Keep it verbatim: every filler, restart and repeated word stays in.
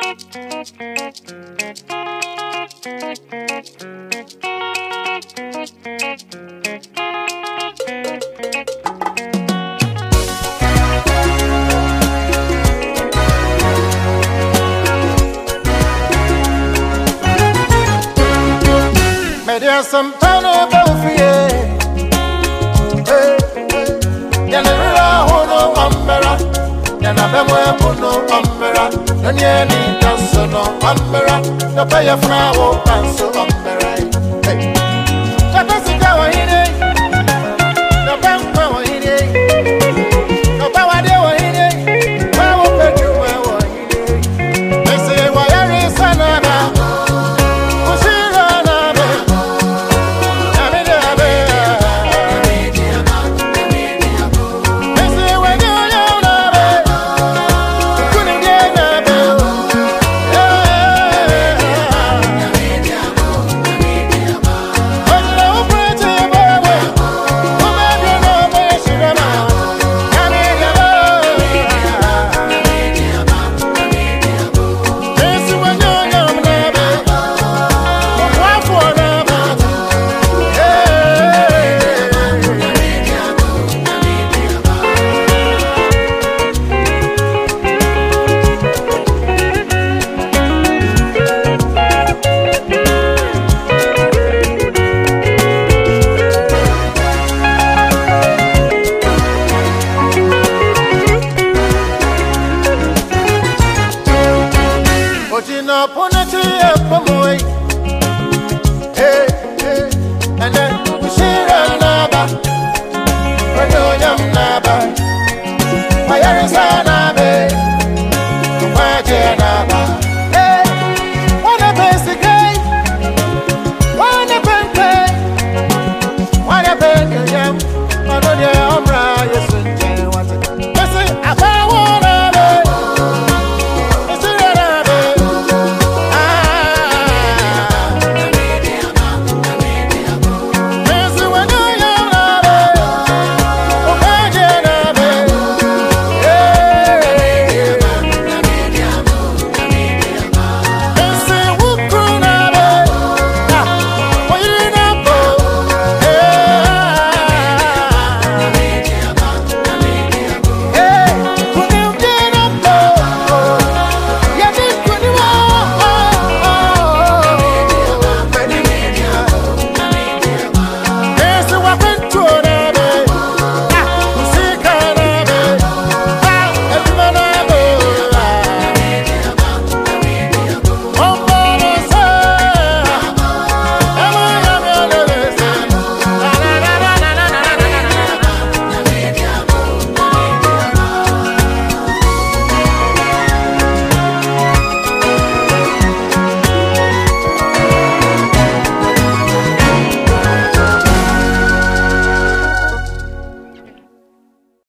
There's some fun about fear. Yanara hono ambera, yanabemo hono ambera. Nanye ni danso no ambera, no paya frawo danso ambera. Hey, tapasi kawa hine, no pampa wa hine, no pawa de wa hine, pawo pedu wa hine. Mese wa yari sana na. Pona